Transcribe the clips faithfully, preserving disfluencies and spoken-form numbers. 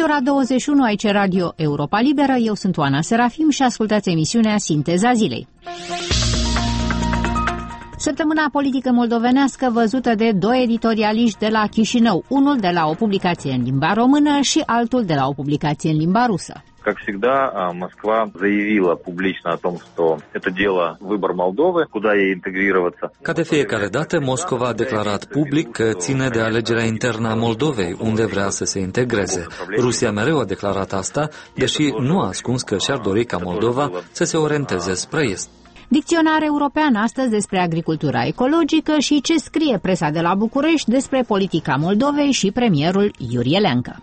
Este ora douăzeci și unu, aici Radio Europa Liberă, eu sunt Oana Serafim și ascultați emisiunea Sinteza Zilei. Săptămâna politică moldovenească văzută de doi editorialiști de la Chișinău, unul de la o publicație în limba română și altul de la o publicație în limba rusă. Как всегда, Москва заявила публично о том, что это дело выбор Молдовы, куда ей интегрироваться. Ca de fiecare dată, Moscova a declarat public că ține de alegerea internă a Moldovei, unde vrea să se integreze. Rusia mereu a declarat asta, deși nu a ascuns că și-ar dori ca Moldova să se orienteze spre est. Dicționar european astăzi despre agricultura ecologică și ce scrie presa de la București despre politica Moldovei și premierul Iurie Leancă.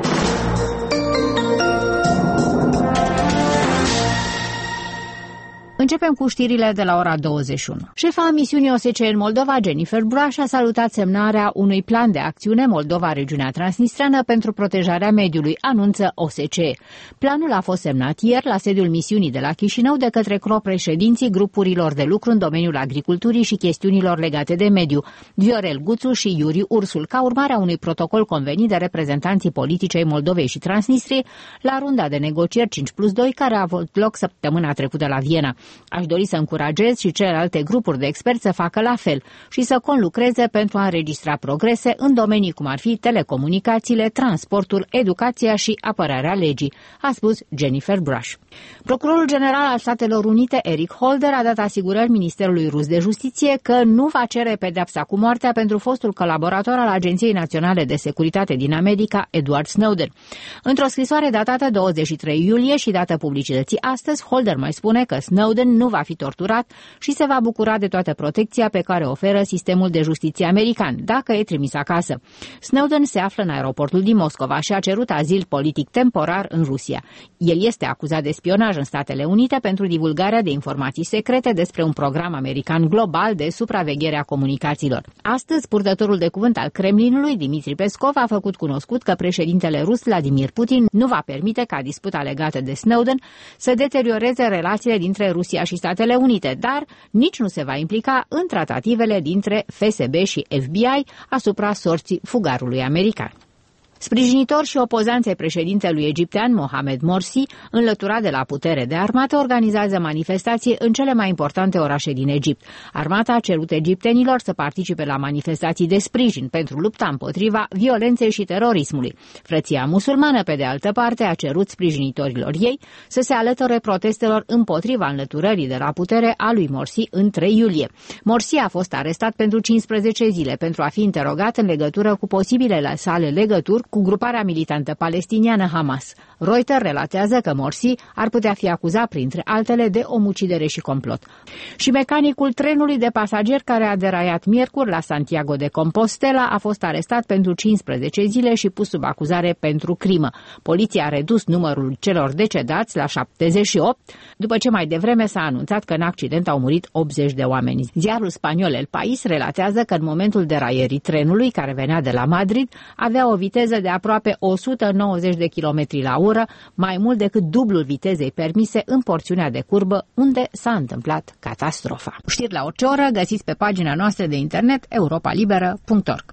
Începem cu știrile de la ora douăzeci și unu. Șefa misiunii O S C E în Moldova, Jennifer Braș, a salutat semnarea unui plan de acțiune Moldova-Regiunea Transnistreană pentru protejarea mediului, anunță O S C E. Planul a fost semnat ieri la sediul misiunii de la Chișinău de către copreședinții grupurilor de lucru în domeniul agriculturii și chestiunilor legate de mediu, Viorel Guțu și Iuri Ursul, ca urmare a unui protocol convenit de reprezentanții politici ai Moldovei și Transnistriei la runda de negocieri cinci plus doi care a avut loc săptămâna trecută la Viena. Aș dori să încurajez și celelalte grupuri de experți să facă la fel și să conlucreze pentru a înregistra progrese în domenii cum ar fi telecomunicațiile, transportul, educația și apărarea legii, a spus Jennifer Braș. Procurorul general al Statelor Unite, Eric Holder, a dat asigurări Ministerului Rus de Justiție că nu va cere pedeapsa cu moartea pentru fostul colaborator al Agenției Naționale de Securitate din America, Edward Snowden. Într-o scrisoare datată douăzeci și trei iulie și dată publicității astăzi, Holder mai spune că Snowden nu va fi torturat și se va bucura de toată protecția pe care o oferă sistemul de justiție american, dacă e trimis acasă. Snowden se află în aeroportul din Moscova și a cerut azil politic temporar în Rusia. El este acuzat de spionaj în Statele Unite pentru divulgarea de informații secrete despre un program american global de supraveghere a comunicațiilor. Astăzi, purtătorul de cuvânt al Kremlinului, Dmitri Peskov, a făcut cunoscut că președintele rus, Vladimir Putin, nu va permite ca disputa legată de Snowden să deterioreze relațiile dintre Rusia și Statele Unite, dar nici nu se va implica în tratativele dintre F S B și F B I asupra sorții fugarului american. Sprijinitori și opozanți ai președintelui egiptean Mohamed Morsi, înlăturat de la putere de armată, organizează manifestații în cele mai importante orașe din Egipt. Armata a cerut egiptenilor să participe la manifestații de sprijin pentru lupta împotriva violenței și terorismului. Frăția musulmană, pe de altă parte, a cerut sprijinitorilor ei să se alăture protestelor împotriva înlăturării de la putere a lui Morsi în trei iulie. Morsi a fost arestat pentru cincisprezece zile pentru a fi interogat în legătură cu posibilele sale legături cu gruparea militantă palestiniană Hamas. Reuters relatează că Morsi ar putea fi acuzat, printre altele, de omucidere și complot. Și mecanicul trenului de pasageri care a deraiat miercuri la Santiago de Compostela a fost arestat pentru cincisprezece zile și pus sub acuzare pentru crimă. Poliția a redus numărul celor decedați la șaptezeci și opt, după ce mai devreme s-a anunțat că în accident au murit optzeci de oameni. Ziarul spaniol El País relatează că în momentul deraierii trenului, care venea de la Madrid, avea o viteză de aproape o sută nouăzeci de kilometri la oră, mai mult decât dublul vitezei permise în porțiunea de curbă unde s-a întâmplat catastrofa. Știri la orice oră găsiți pe pagina noastră de internet europa liberă punct org.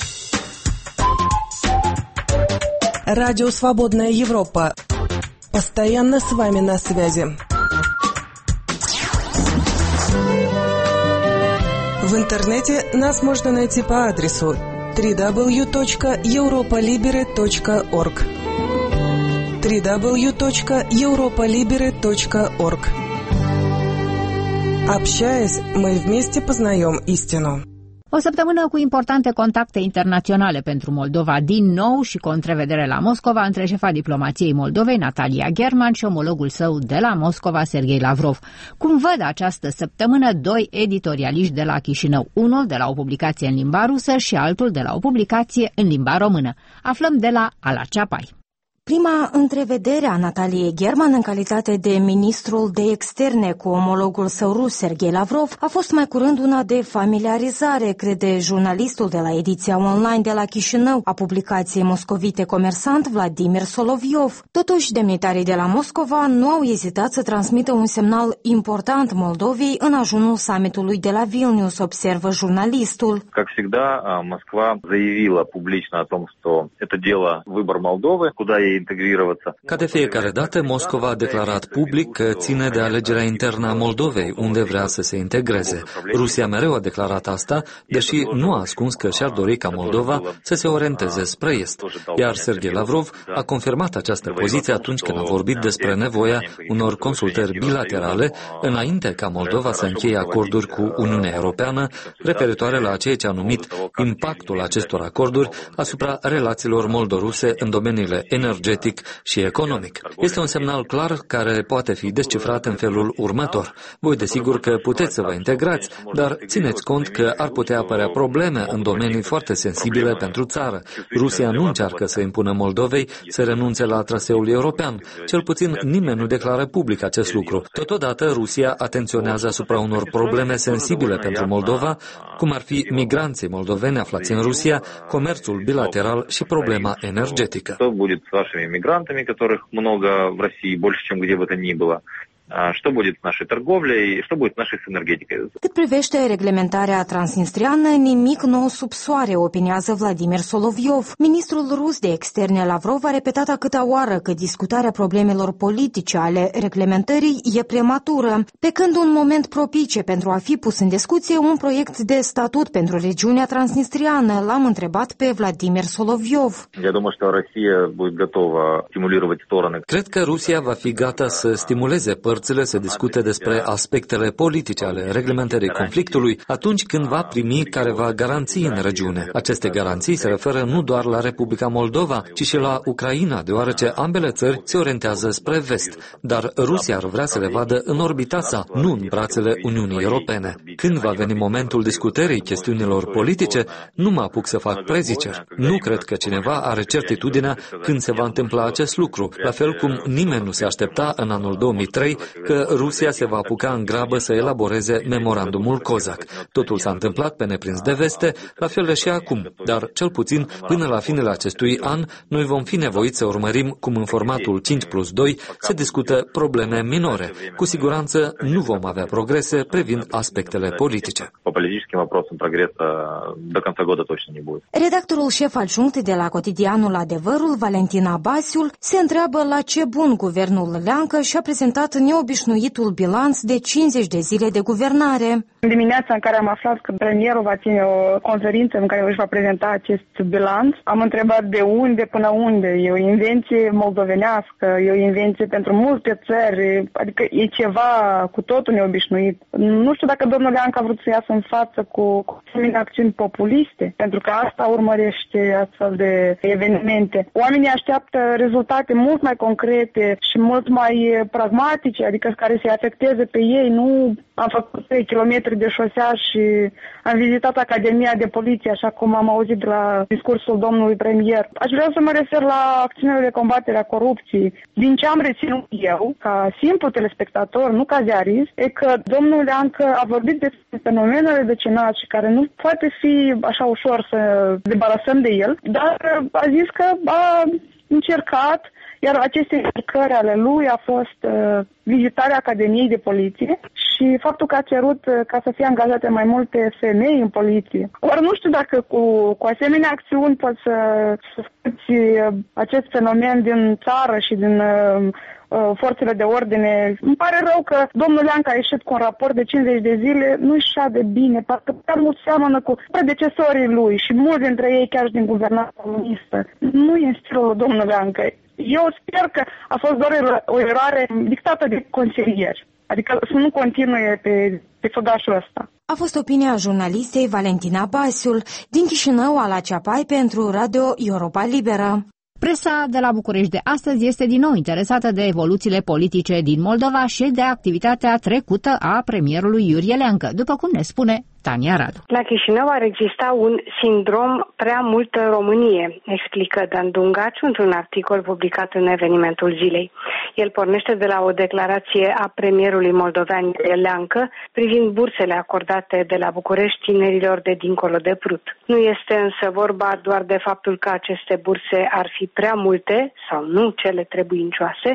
Радио Свободная Европа. Постоянно с вами на связи. В интернете нас можно найти по адресу дабл ю дабл ю дабл ю точка европа либере точка орг дабл ю дабл ю дабл ю точка европа либере точка орг. Общаясь, мы вместе познаем истину. O săptămână cu importante contacte internaționale pentru Moldova din nou și cu o întrevedere la Moscova între șefa diplomației Moldovei, Natalia German, și omologul său de la Moscova, Serghei Lavrov. Cum văd această săptămână doi editorialiști de la Chișinău, unul de la o publicație în limba rusă și altul de la o publicație în limba română. Aflăm de la Ala Ceapai. Prima întrevedere a Nataliei German în calitate de ministrul de externe cu omologul său rus, Serghei Lavrov, a fost mai curând una de familiarizare, crede jurnalistul de la ediția online de la Chișinău a publicației moscovite Comersant, Vladimir Soloviov. Totuși, demnitarii de la Moscova nu au ezitat să transmită un semnal important Moldovei în ajunul summitului de la Vilnius, observă jurnalistul. Как всегда, Москва заявила публично о том, что это дело выбор Молдовы, куда ей ей интегрироваться. Ca de fiecare dată, Moscova a declarat public că ține de alegerea internă a Moldovei, unde vrea să se integreze. Rusia mereu a declarat asta, deși nu a ascuns că și-ar dori ca Moldova să se orienteze spre est. Iar Sergei Lavrov a confirmat această poziție atunci când a vorbit despre nevoia unor consultări bilaterale înainte ca Moldova să încheie acorduri cu Uniunea Europeană referitoare la ceea ce a numit impactul acestor acorduri asupra relațiilor moldoruse în domeniile energetic și economic. Este un semnal clar care poate fi descifrat în felul următor. Voi desigur că puteți să vă integrați, dar țineți cont că ar putea apărea probleme în domenii foarte sensibile pentru țară. Rusia nu încearcă să impună Moldovei să renunțe la traseul european. Cel puțin nimeni nu declară public acest lucru. Totodată, Rusia atenționează asupra unor probleme sensibile pentru Moldova, cum ar fi migranții moldoveni aflați în Rusia, comerțul bilateral și problema energetică. Что будет с вашими мигрантами, которых много в России, больше, чем где бы то ни было? Что будет с нашей торговлей, что будет с нашей энергетикой? Cât privește reglementarea transnistriană, nimic nou sub soare, opinează Vladimir Solovyov. Ministrul rus de externe Lavrov a repetat a câta oară că discutarea problemelor politice ale reglementării e prematură, pe când un moment propice pentru a fi pus în discuție un proiect de statut pentru regiunea transnistriană, l-am întrebat pe Vladimir Solovyov. Я думаю, что Россия будет готова стимулировать стороны. Cred că Rusia va fi gata să stimuleze părțile să discute despre aspectele politice ale reglementării conflictului atunci când va primi careva garanții în regiune. Aceste garanții se referă nu doar la Republica Moldova, ci și la Ucraina, deoarece ambele țări se orientează spre vest, dar Rusia ar vrea să le vadă în orbita sa, nu în brațele Uniunii Europene. Când va veni momentul discutării chestiunilor politice, nu mă apuc să fac preziceri. Nu cred că cineva are certitudinea când se va întâmpla acest lucru, la fel cum nimeni nu se aștepta în anul două mii trei că Rusia se va apuca în grabă să elaboreze memorandumul Cozac. Totul s-a întâmplat pe neprins de veste, la fel și acum, dar cel puțin până la finele acestui an noi vom fi nevoiți să urmărim cum în formatul cinci plus doi se discută probleme minore. Cu siguranță nu vom avea progrese privind aspectele politice. Redactorul șef adjunct de la cotidianul Adevărul, Valentin Abasiul, se întreabă la ce bun guvernul Leancă și-a prezentat neobișnuitul bilanț de cincizeci de zile de guvernare. În dimineața în care am aflat că premierul va ține o conferință în care își va prezenta acest bilanț, am întrebat de unde până unde. E o invenție moldovenească, e o invenție pentru multe țări, adică e ceva cu totul neobișnuit. Nu știu dacă domnul Leancă a vrut să iasă în față cu, cu acțiuni populiste, pentru că asta urmărește astfel de evenimente. Oamenii așteaptă rezultate mult mai concrete și mult mai pragmatice, adică care se afecteze pe ei. Nu am făcut trei kilometri de șosea și am vizitat Academia de Poliție, așa cum am auzit de la discursul domnului premier. Aș vrea să mă refer la acțiunile de combatere a corupției. Din ce am reținut eu, ca simplu telespectator, nu ca ziarist, e că domnul Leancă a vorbit despre fenomenele decenat și care nu poate fi așa ușor să debarasăm de el, dar a zis că a încercat. Iar aceste încercări ale lui a fost uh, vizitarea Academiei de Poliție și faptul că a cerut uh, ca să fie angajate mai multe femei în poliție. Ori nu știu dacă cu, cu asemenea acțiuni poți să, să scoți uh, acest fenomen din țară și din uh, uh, forțele de ordine. Îmi pare rău că domnul Leancă a ieșit cu un raport de cincizeci de zile, nu-i așa de bine, parcă chiar mult seamănă cu predecesorii lui și mulți dintre ei chiar și din guvernarea comunistă. Nu e în stilul domnului Leancă. Eu sper că a fost doar o eroare dictată de consilieri, adică să nu continue pe, pe făgașul ăsta. A fost opinia jurnalistei Valentina Basiul din Chișinău, Ala Ceapai, pentru Radio Europa Liberă. Presa de la București de astăzi este din nou interesată de evoluțiile politice din Moldova și de activitatea trecută a premierului Iurie Leancă, după cum ne spune Tania Radu. La Chișinău ar exista un sindrom prea multă Românie, explică Dan Dungaciu într-un articol publicat în Evenimentul Zilei. El pornește de la o declarație a premierului moldovean Iurie Leancă privind bursele acordate de la București tinerilor de dincolo de Prut. Nu este însă vorba doar de faptul că aceste burse ar fi prea multe sau nu cele trebuincioase,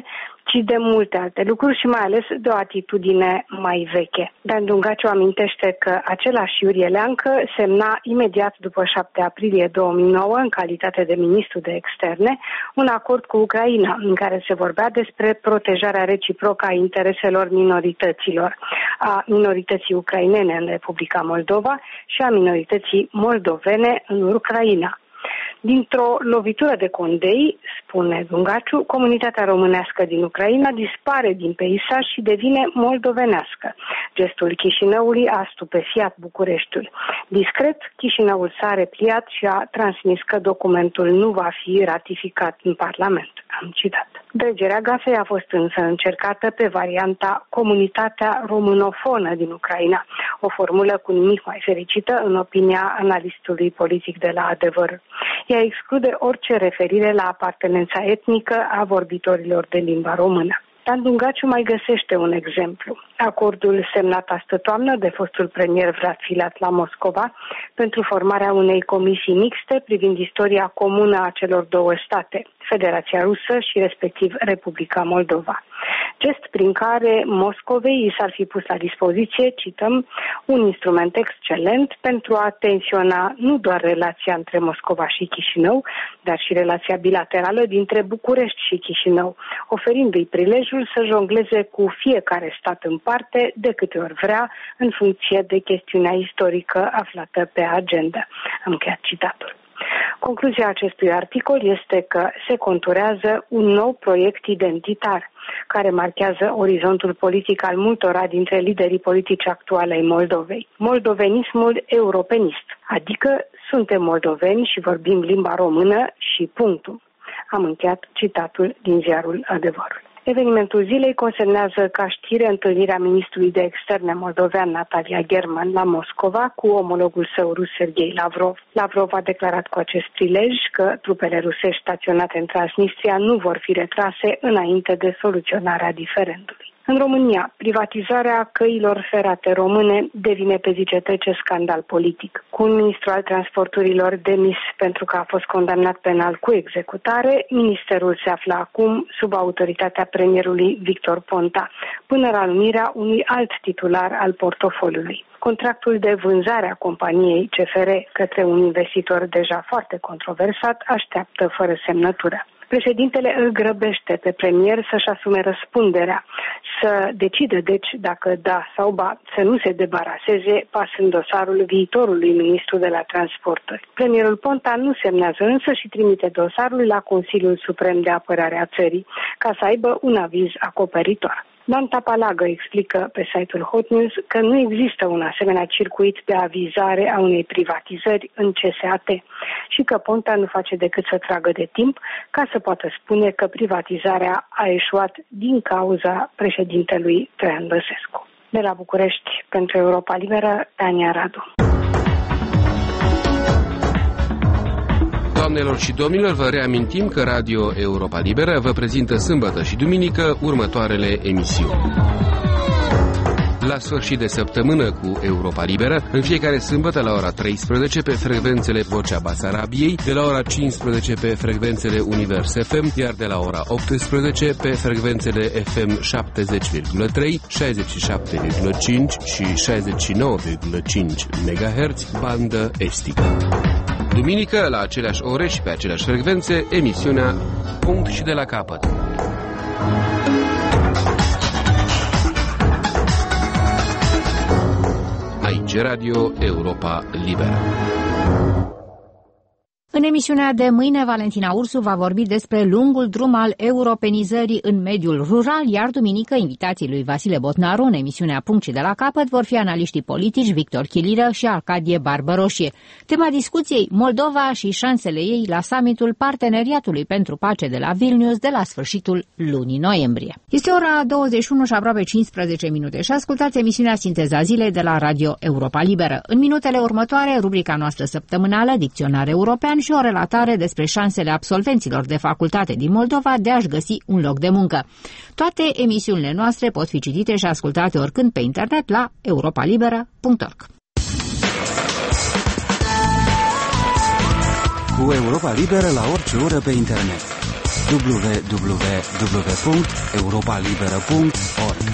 ci de multe alte lucruri și mai ales de o atitudine mai veche. Dan Dungaciu amintește că același Iurie Leancă semna imediat după șapte aprilie două mii nouă, în calitate de ministru de externe, un acord cu Ucraina, în care se vorbea despre protejarea reciprocă a intereselor minorităților, a minorității ucrainene în Republica Moldova și a minorității moldovene în Ucraina. Dintr-o lovitură de condei, spune Dungaciu, comunitatea românească din Ucraina dispare din peisaj și devine moldovenească. Gestul Chișinăului a stupefiat Bucureștiul. Discret, Chișinăul s-a repliat și a transmis că documentul nu va fi ratificat în Parlament. Am citat. Dregerea gafei a fost însă încercată pe varianta comunitatea românofonă din Ucraina, o formulă cu nimic mai fericită în opinia analistului politic de la Adevăr. Ea exclude orice referire la apartenența etnică a vorbitorilor de limba română. Dan Dungaciu mai găsește un exemplu. Acordul semnat astă toamnă de fostul premier Vlad Filat la Moscova pentru formarea unei comisii mixte privind istoria comună a celor două state, Federația Rusă și respectiv Republica Moldova. Gest prin care Moscovei i s-ar fi pus la dispoziție, cităm, un instrument excelent pentru a tensiona nu doar relația între Moscova și Chișinău, dar și relația bilaterală dintre București și Chișinău, oferindu-i prilejul să jongleze cu fiecare stat în parte de câte ori vrea, în funcție de chestiunea istorică aflată pe agenda. Am încheiat citatul. Concluzia acestui articol este că se conturează un nou proiect identitar, care marchează orizontul politic al multora dintre liderii politici actuale ai Moldovei. Moldovenismul europenist, adică suntem moldoveni și vorbim limba română și punctul. Am încheiat citatul din ziarul Adevărul. Evenimentul zilei consemnează ca știre întâlnirea ministrului de externe moldovean Natalia German la Moscova cu omologul său rus Serghei Lavrov. Lavrov a declarat cu acest prilej că trupele rusești staționate în Transnistria nu vor fi retrase înainte de soluționarea diferendului. În România, privatizarea căilor ferate române devine pe zi ce trece scandal politic. Cu un ministru al transporturilor demis pentru că a fost condamnat penal cu executare, ministerul se află acum sub autoritatea premierului Victor Ponta, până la numirea unui alt titular al portofoliului. Contractul de vânzare a companiei C F R către un investitor deja foarte controversat așteaptă fără semnătură. Președintele îl grăbește pe premier să-și asume răspunderea, să decide deci dacă da sau ba, să nu se debaraseze pasând dosarul viitorului ministru de la transporturi. Premierul Ponta nu semnează însă și trimite dosarul la Consiliul Suprem de Apărare a țării, ca să aibă un aviz acoperitor. Dan Tapalagă explică pe site-ul Hot News că nu există un asemenea circuit de avizare a unei privatizări în C S A T și că Ponta nu face decât să tragă de timp ca să poată spune că privatizarea a eșuat din cauza președintelui Traian Băsescu. De la București, pentru Europa Liberă, Tania Radu. Doamnelor și domnilor, vă reamintim că Radio Europa Liberă vă prezintă sâmbătă și duminică următoarele emisiuni. La sfârșit de săptămână cu Europa Liberă, în fiecare sâmbătă la ora treisprezece pe frecvențele Vocea Basarabiei, de la ora cincisprezece pe frecvențele Univers F M, iar de la ora optsprezece pe frecvențele F M șaptezeci virgulă trei, șaizeci și șapte virgulă cinci și șaizeci și nouă virgulă cinci megahertz, bandă estică. Duminică, la aceleași ore și pe aceleași frecvențe, emisiunea Punct și de la capăt. Aici Radio Europa Liberă. În emisiunea de mâine, Valentina Ursu va vorbi despre lungul drum al europenizării în mediul rural, iar duminică invitații lui Vasile Botnaru în emisiunea Punct și de la capăt vor fi analiștii politici Victor Chiliră și Arcadie Barbăroșie. Tema discuției, Moldova și șansele ei la summitul Parteneriatului pentru Pace de la Vilnius de la sfârșitul lunii noiembrie. Este ora douăzeci și unu și aproape cincisprezece minute și ascultați emisiunea Sinteza Zilei de la Radio Europa Liberă. În minutele următoare, rubrica noastră săptămânală, Dicționar European, și o relatare despre șansele absolvenților de facultate din Moldova de a-și găsi un loc de muncă. Toate emisiunile noastre pot fi citite și ascultate oricând pe internet la europa liberă punct org. Cu Europa Liberă la orice oră pe internet. w w w punct europa liberă punct org.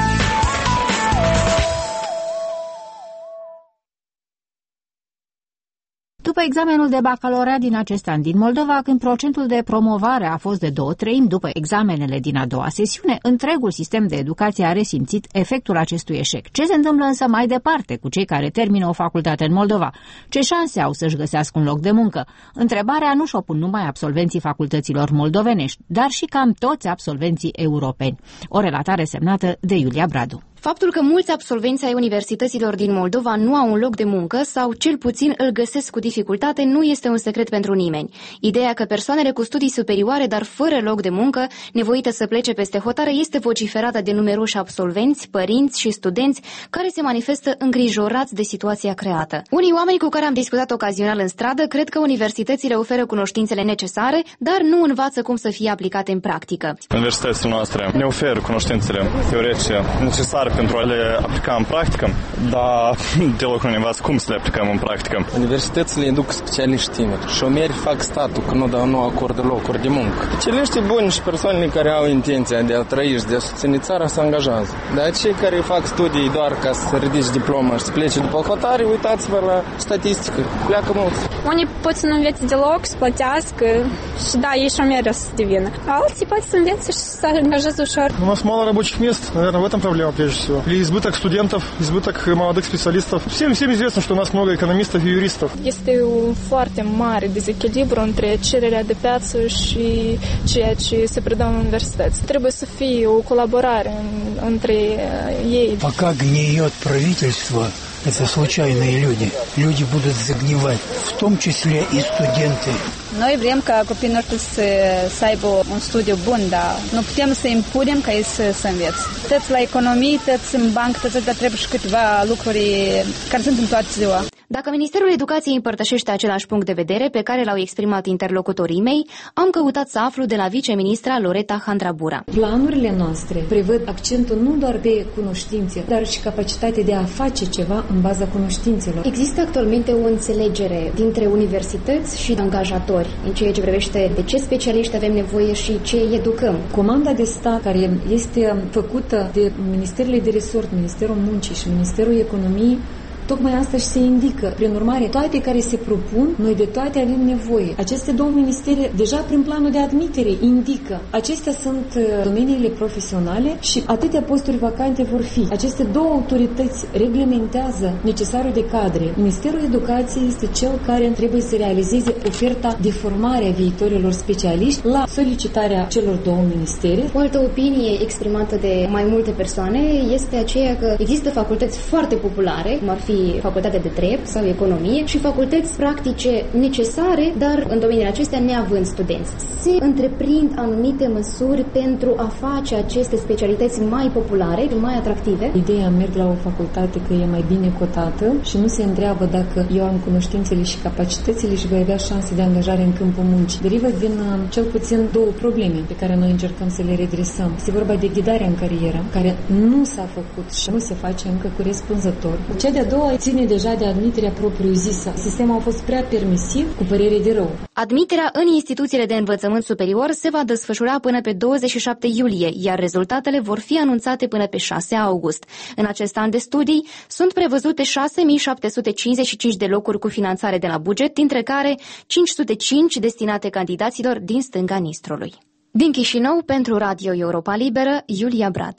După examenul de bacalaureat din acest an din Moldova, când procentul de promovare a fost de două treimi după examenele din a doua sesiune, întregul sistem de educație a resimțit efectul acestui eșec. Ce se întâmplă însă mai departe cu cei care termină o facultate în Moldova? Ce șanse au să-și găsească un loc de muncă? Întrebarea nu și-o pun numai absolvenții facultăților moldovenești, dar și cam toți absolvenții europeni. O relatare semnată de Iulia Bradu. Faptul că mulți absolvenți ai universităților din Moldova nu au un loc de muncă sau cel puțin îl găsesc cu dificultate nu este un secret pentru nimeni. Ideea că persoanele cu studii superioare, dar fără loc de muncă, nevoite să plece peste hotară, este vociferată de numeroși absolvenți, părinți și studenți care se manifestă îngrijorați de situația creată. Unii oameni cu care am discutat ocazional în stradă cred că universitățile oferă cunoștințele necesare, dar nu învață cum să fie aplicate în practică. Universitățile noastre ne oferă cunoștințele teoretice necesare pentru a le aplica în practică, dar deloc nu ne învață cum să le aplicăm în practică. Universitățile induc specialiști tineri. Șomeri fac statul că nu, nu acordă locuri de muncă. Specialiștii buni și persoanele care au intenția de a trăi și de a susține țara se angajează. Dar cei care fac studii doar ca să ridici diploma și să plece după hotare, uitați-vă la statistică. Pleacă mulți. Unii pot să nu învețe deloc, să plătească și da, ei șomeri o să devină. Alții pot să învețe și să angajeze ușor. У нас мало рабочих мест, наверное, в этом проблема прежде всего. Или избыток студентов, избыток молодых специалистов. Всем, всем известно, что у нас много экономистов и юристов. Este un foarte mare dezechilibru între cererea de piață și ceea ce se predă în universități. Trebuie să fie o colaborare între ei. Пока гниет правительство, это случайные люди. Люди будут загнивать, в том числе и студенты. Noi vrem ca copiii noștri să, să aibă un studiu bun, dar nu putem să impunem ca ei să, să învețe. Tăți la economii, tăți în bancă, tăți dar trebuie și câteva lucruri care sunt în toată ziua. Dacă Ministerul Educației împărtășește același punct de vedere pe care l-au exprimat interlocutorii mei, am căutat să aflu de la viceministra Loreta Handrabura. Planurile noastre prevăd accentul nu doar de cunoștințe, dar și capacitatea de a face ceva în baza cunoștințelor. Există actualmente o înțelegere dintre universități și angajatori în ceea ce privește de ce specialiști avem nevoie și ce educăm. Comanda de stat care este făcută de Ministerele de Resort, Ministerul Muncii și Ministerul Economiei, tocmai asta și se indică. Prin urmare, toate care se propun, noi de toate avem nevoie. Aceste două ministere, deja prin planul de admitere, indică. Acestea sunt domeniile profesionale și atâtea posturi vacante vor fi. Aceste două autorități reglementează necesarul de cadre. Ministerul Educației este cel care trebuie să realizeze oferta de formare a viitorilor specialiști la solicitarea celor două ministere. O altă opinie exprimată de mai multe persoane este aceea că există facultăți foarte populare, cum ar fi facultatea de drept sau economie și facultăți practice necesare, dar în domeniile acestea neavând studenți. Se întreprind anumite măsuri pentru a face aceste specialități mai populare, mai atractive. Ideea merg la o facultate că e mai bine cotată și nu se întreabă dacă eu am cunoștințele și capacitățile și voi avea șanse de angajare în câmpul muncii. Derivă din cel puțin două probleme pe care noi încercăm să le redresăm. Este vorba de ghidarea în carieră, care nu s-a făcut și nu se face încă corespunzător. Cea de-a doua ține deja de admiterea propriu-zisă. Sistemul a fost prea permisiv, cu părere de rău. Admiterea în instituțiile de învățământ superior se va desfășura până pe douăzeci și șapte iulie, iar rezultatele vor fi anunțate până pe șase august. În acest an de studii sunt prevăzute șase mii șapte sute cincizeci și cinci de locuri cu finanțare de la buget, dintre care cinci sute cinci destinate candidaților din stânga Nistrului. Din Chișinău, pentru Radio Europa Liberă, Iulia Brad.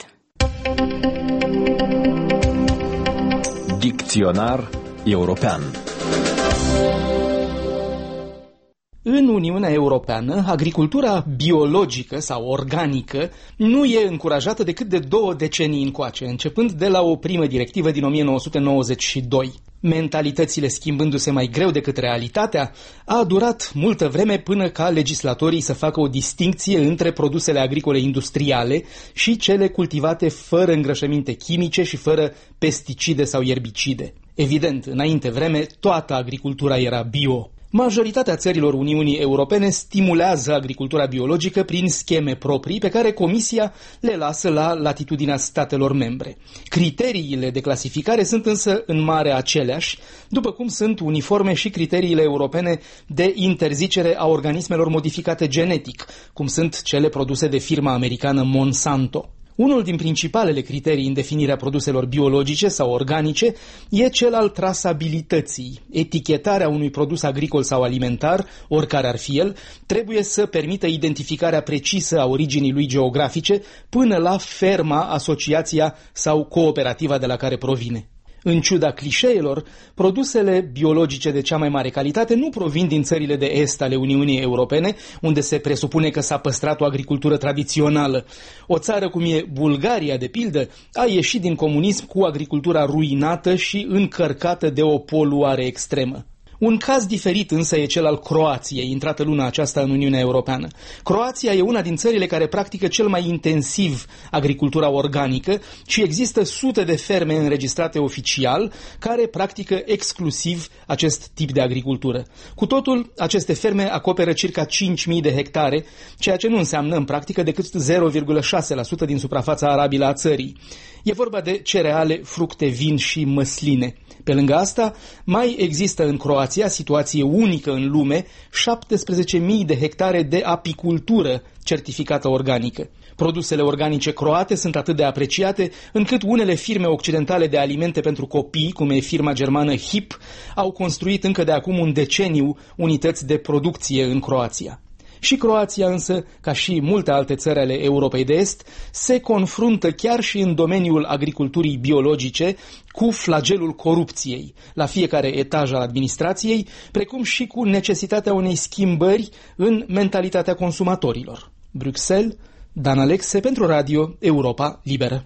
Dicționar european. În Uniunea Europeană, agricultura biologică sau organică nu e încurajată decât de două decenii încoace, începând de la o primă directivă din o mie nouă sute nouăzeci și doi. Mentalitățile schimbându-se mai greu decât realitatea, a durat multă vreme până ca legislatorii să facă o distincție între produsele agricole industriale și cele cultivate fără îngrășăminte chimice și fără pesticide sau ierbicide. Evident, înainte vreme, toată agricultura era bio. Majoritatea țărilor Uniunii Europene stimulează agricultura biologică prin scheme proprii pe care Comisia le lasă la latitudinea statelor membre. Criteriile de clasificare sunt însă în mare aceleași, după cum sunt uniforme și criteriile europene de interzicere a organismelor modificate genetic, cum sunt cele produse de firma americană Monsanto. Unul din principalele criterii în definirea produselor biologice sau organice e cel al trasabilității. Etichetarea unui produs agricol sau alimentar, oricare ar fi el, trebuie să permită identificarea precisă a originii lui geografice până la ferma, asociația sau cooperativa de la care provine. În ciuda clișeelor, produsele biologice de cea mai mare calitate nu provin din țările de est ale Uniunii Europene, unde se presupune că s-a păstrat o agricultură tradițională. O țară cum e Bulgaria, de pildă, a ieșit din comunism cu agricultura ruinată și încărcată de o poluare extremă. Un caz diferit însă e cel al Croației, intrată luna aceasta în Uniunea Europeană. Croația e una din țările care practică cel mai intensiv agricultura organică și există sute de ferme înregistrate oficial care practică exclusiv acest tip de agricultură. Cu totul, aceste ferme acoperă circa cinci mii de hectare, ceea ce nu înseamnă în practică decât zero virgulă șase la sută din suprafața arabilă a țării. E vorba de cereale, fructe, vin și măsline. Pe lângă asta, mai există în Croația, situație unică în lume, șaptesprezece mii de hectare de apicultură certificată organică. Produsele organice croate sunt atât de apreciate încât unele firme occidentale de alimente pentru copii, cum e firma germană H I P, au construit încă de acum un deceniu unități de producție în Croația. Și Croația însă, ca și multe alte țări ale Europei de Est, se confruntă chiar și în domeniul agriculturii biologice cu flagelul corupției la fiecare etaj al administrației, precum și cu necesitatea unei schimbări în mentalitatea consumatorilor. Bruxelles, Dan Alexe pentru Radio Europa Liberă.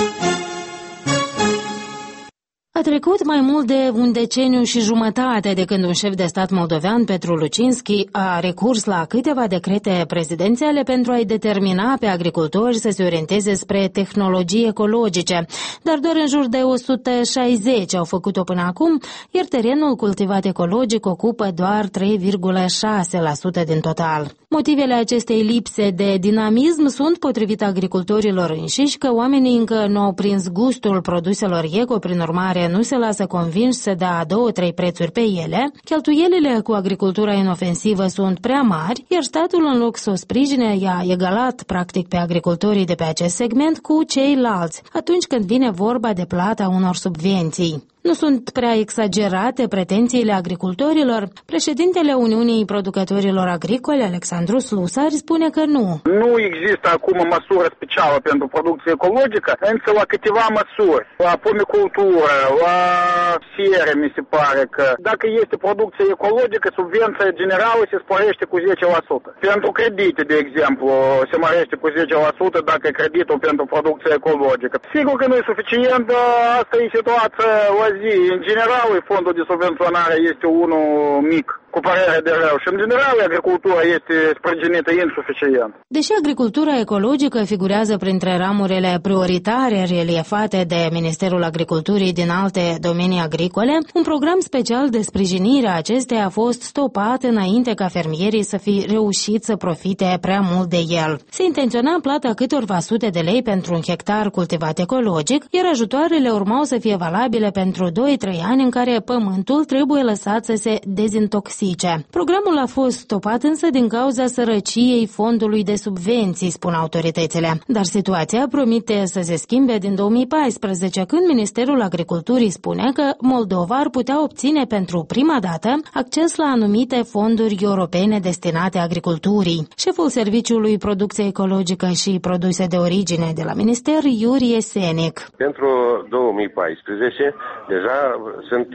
A trecut mai mult de un deceniu și jumătate de când un șef de stat moldovean, Petru Lucinski, a recurs la câteva decrete prezidențiale pentru a-i determina pe agricultori să se orienteze spre tehnologii ecologice, dar doar în jur de o sută șaizeci au făcut-o până acum, iar terenul cultivat ecologic ocupă doar trei virgulă șase la sută din total. Motivele acestei lipse de dinamism sunt, potrivit agricultorilor înșiși, că oamenii încă nu au prins gustul produselor eco, prin urmare nu se lasă convinși să dea două-trei prețuri pe ele, cheltuielile cu agricultura inofensivă sunt prea mari, iar statul, în loc să o sprijine, i-a egalat practic pe agricultorii de pe acest segment cu ceilalți, atunci când vine vorba de plata unor subvenții. Nu sunt prea exagerate pretențiile agricultorilor? Președintele Uniunii Producătorilor Agricole, Alexandru Slusari, spune că nu. Nu există acum o măsură specială pentru producție ecologică, însă la câteva măsuri, la pomicultură, la fiere, mi se pare că dacă este producție ecologică, subvenția generală se sporește cu zece la sută. Pentru credite, de exemplu, se mărește cu zece la sută dacă e creditul pentru producție ecologică. Sigur că nu e suficient, asta e situația la zi. În general, fondul de subvenționare este unul mic, cu părere de rău. Și, în general, agricultura este sprijinită insuficient. Deși agricultura ecologică figurează printre ramurile prioritare reliefate de Ministerul Agriculturii din alte domenii agricole, un program special de sprijinire a acesteia a fost stopat înainte ca fermierii să fi reușit să profite prea mult de el. Se intenționa plata câtorva sute de lei pentru un hectar cultivat ecologic, iar ajutoarele urmau să fie valabile pentru doi-trei ani în care pământul trebuie lăsat să se dezintoxice. Programul a fost stopat însă din cauza sărăciei fondului de subvenții, spun autoritățile. Dar situația promite să se schimbe din două mii paisprezece, când Ministerul Agriculturii spune că Moldova ar putea obține pentru prima dată acces la anumite fonduri europene destinate agriculturii. Șeful Serviciului Producție Ecologică și Produse de Origine de la Minister, Iurie Senic. Pentru două mii paisprezece deja sunt,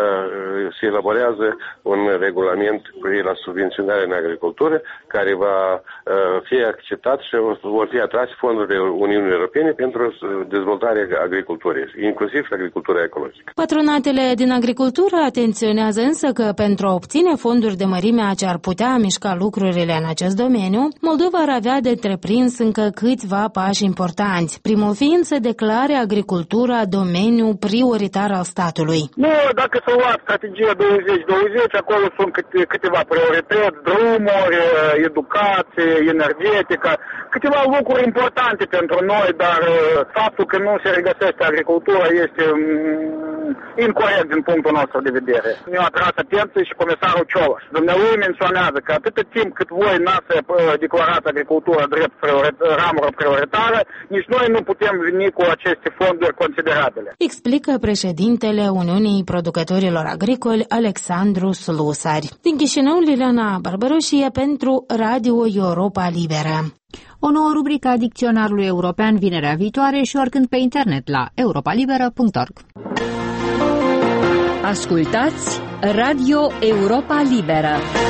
se elaborează un regulament cu la subvenționare în agricultură care va fi acceptat și vor fi atrase fondurile Uniunii Europene pentru dezvoltarea agriculturii, inclusiv agricultura ecologică. Patronatele din agricultură atenționează însă că pentru a obține fonduri de mărimea ce ar putea mișca lucrurile în acest domeniu, Moldova ar avea de întreprins încă câțiva pași importanți, primul fiind să declare agricultura domeniu prioritar al statului. Nu, dacă să luați strategia douăzeci douăzeci, acolo sunt câte, câteva priorități, drumuri, educație, energetică, câteva lucruri importante pentru noi, dar faptul că nu se regăsește agricultura este incorect din punctul nostru de vedere. Ne-a atras atenție și comisarul Cioloș. Dumnealui menționează că atâta timp cât voi n-ați declarat agricultura drept ramură prioritară, nici noi nu putem veni cu aceste fonduri considerabile. Explică președintele Uniunii Producătorilor Agricoli, Alexandru Slusari. Din Chișinău, Liliana Barbaroșie pentru Radio Europa Liberă. O nouă rubrică a Dicționarului European vinerea viitoare și oricând pe internet la europalibera punct org. Ascultați Radio Europa Liberă.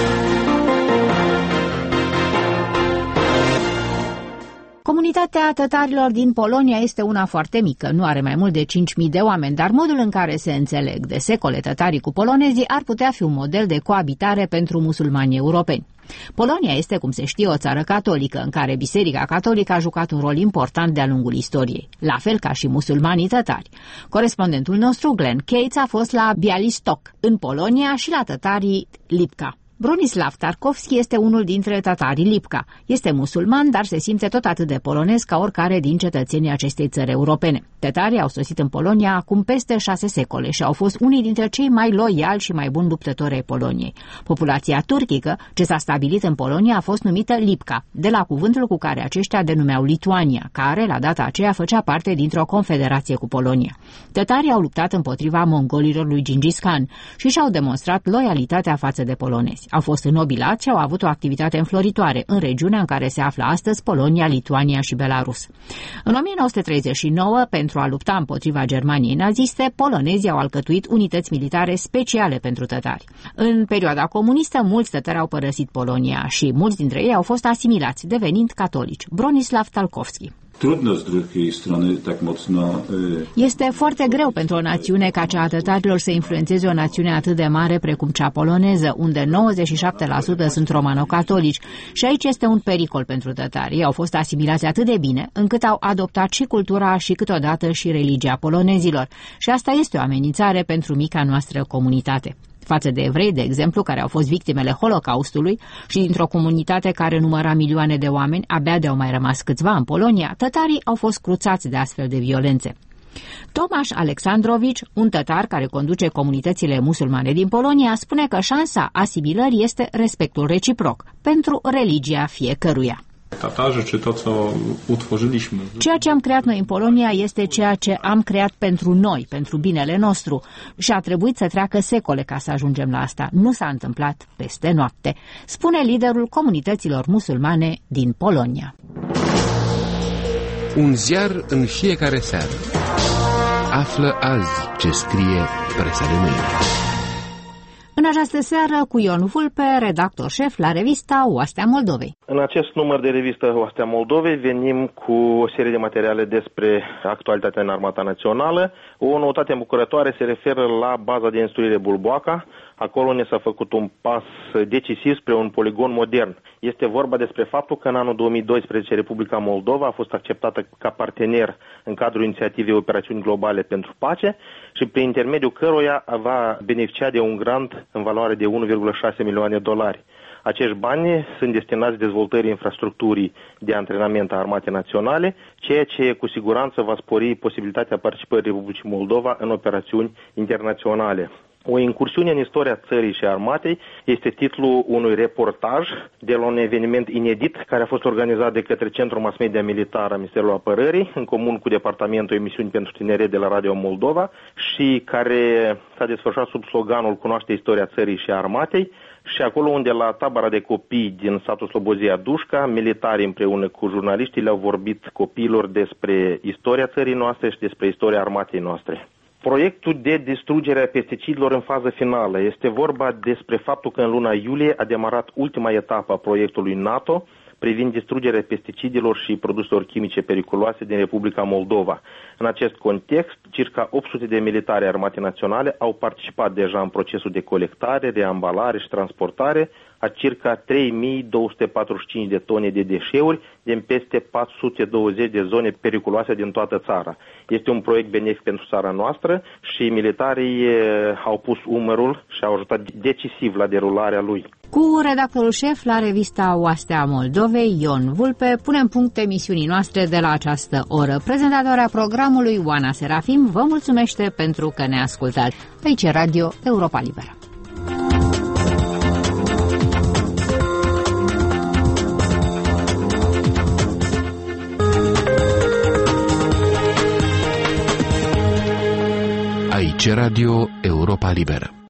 Comunitatea tătarilor din Polonia este una foarte mică, nu are mai mult de cinci mii de oameni, dar modul în care se înțeleg de secole tătarii cu polonezii ar putea fi un model de coabitare pentru musulmanii europeni. Polonia este, cum se știe, o țară catolică, în care Biserica Catolică a jucat un rol important de-a lungul istoriei, la fel ca și musulmanii tătari. Corespondentul nostru, Glenn Cates, a fost la Bialystok, în Polonia, și la tătarii Lipka. Bronislav Tarkovski este unul dintre tătarii Lipka. Este musulman, dar se simte tot atât de polonez ca oricare din cetățenii acestei țări europene. Tătarii au sosit în Polonia acum peste șase secole și au fost unii dintre cei mai loiali și mai buni luptători ai Poloniei. Populația turchică ce s-a stabilit în Polonia a fost numită Lipka, de la cuvântul cu care aceștia denumeau Lituania, care la data aceea făcea parte dintr-o confederație cu Polonia. Tătarii au luptat împotriva mongolilor lui Gengis Khan și și-au demonstrat loialitatea față de polonezi. Au fost înnobilați și au avut o activitate înfloritoare în regiunea în care se află astăzi Polonia, Lituania și Belarus. În o mie nouă sute treizeci și nouă, pentru a lupta împotriva Germaniei naziste, polonezii au alcătuit unități militare speciale pentru tătari. În perioada comunistă, mulți tătari au părăsit Polonia și mulți dintre ei au fost asimilați, devenind catolici. Bronislav Tarkovski. Este foarte greu pentru o națiune ca cea a tătarilor să influențeze o națiune atât de mare precum cea poloneză, unde nouăzeci și șapte la sută sunt romano-catolici. Și aici este un pericol pentru tătari. Ei au fost asimilați atât de bine, încât au adoptat și cultura și câteodată și religia polonezilor. Și asta este o amenințare pentru mica noastră comunitate. Față de evrei, de exemplu, care au fost victimele Holocaustului și dintr-o comunitate care număra milioane de oameni, abia de-au mai rămas câțiva în Polonia, tătarii au fost cruțați de astfel de violențe. Tomaș Alexandrovici, un tătar care conduce comunitățile musulmane din Polonia, spune că șansa asimilării este respectul reciproc pentru religia fiecăruia. Ceea ce am creat noi în Polonia este ceea ce am creat pentru noi, pentru binele nostru, și a trebuit să treacă secole ca să ajungem la asta. Nu s-a întâmplat peste noapte, spune liderul comunităților musulmane din Polonia. Un ziar în fiecare seară. Află azi ce scrie presa de mâine. În această seară, cu Ion Vulpe, redactor șef la revista Oastea Moldovei. În acest număr de revistă Oastea Moldovei venim cu o serie de materiale despre actualitatea în Armata Națională. O noutate îmbucurătoare se referă la baza de instruire Bulboaca. Acolo ne s-a făcut un pas decisiv spre un poligon modern. Este vorba despre faptul că în anul două mii doisprezece Republica Moldova a fost acceptată ca partener în cadrul inițiativei Operațiuni Globale pentru Pace și prin intermediul căruia va beneficia de un grant în valoare de unu virgulă șase milioane de dolari. Acești bani sunt destinați dezvoltării infrastructurii de antrenament a Armatei Naționale, ceea ce cu siguranță va spori posibilitatea participării Republicii Moldova în operațiuni internaționale. O incursiune în istoria țării și armatei este titlul unui reportaj de la un eveniment inedit care a fost organizat de către Centrul Mass Media Militar a Ministerului Apărării, în comun cu Departamentul Emisiuni pentru Tineret de la Radio Moldova și care s-a desfășurat sub sloganul Cunoaște istoria țării și armatei. Și acolo unde la tabăra de copii din satul Slobozia Dușca, militarii împreună cu jurnaliștii le-au vorbit copiilor despre istoria țării noastre și despre istoria armatei noastre. Proiectul de distrugere a pesticidelor în fază finală. Este vorba despre faptul că în luna iulie a demarat ultima etapă a proiectului NATO privind distrugerea pesticidelor și produselor chimice periculoase din Republica Moldova. În acest context, circa opt sute de militari Armatei Naționale au participat deja în procesul de colectare, reambalare și transportare a circa trei mii două sute patruzeci și cinci de tone de deșeuri din peste patru sute douăzeci de zone periculoase din toată țara. Este un proiect benefic pentru țara noastră și militarii au pus umărul și au ajutat decisiv la derularea lui. Cu redactorul șef la revista Oastea Moldovei, Ion Vulpe, punem punct emisiunii noastre de la această oră. Prezentatoarea programului, Oana Serafim, vă mulțumește pentru că ne ascultați. Aici e Radio Europa Liberă. Aici Radio Europa Liberă.